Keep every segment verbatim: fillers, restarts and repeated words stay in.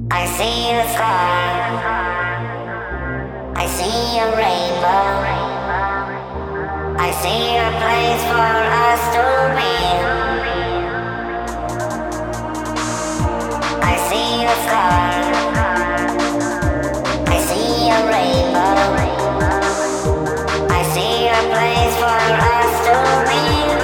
I see the sky, I see a rainbow, I see a place for us to be. I see the sky, I see a rainbow, I see a place for us to be.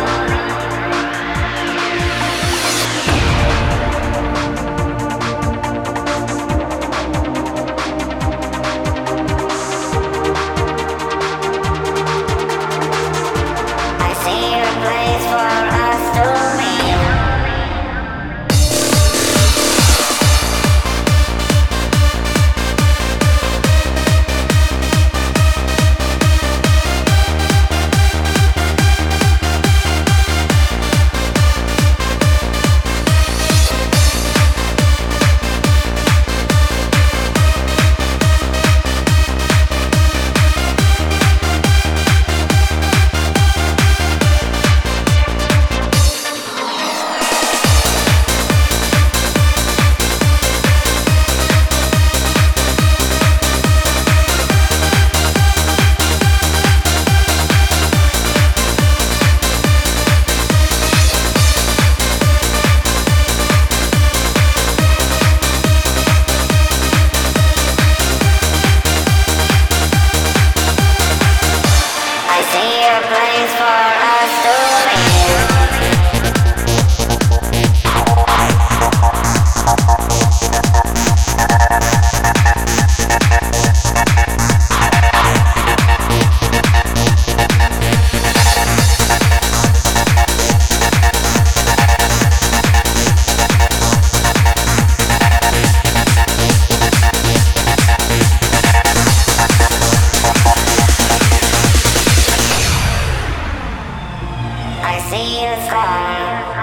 I see the sky,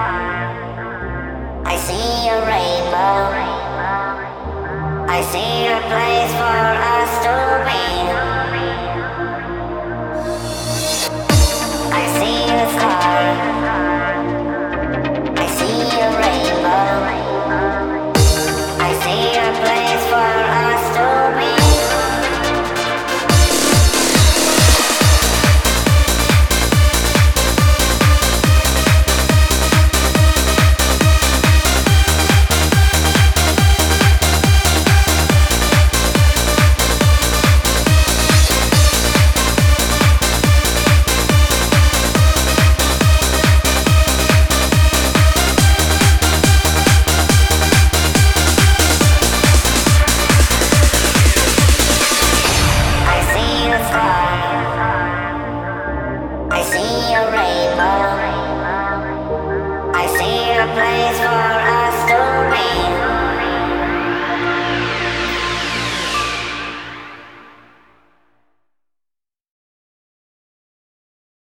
I see a rainbow, I see a place for us to be. I see the sky, I see a rainbow, I see a place for us to be. I see a rainbow, I see a place for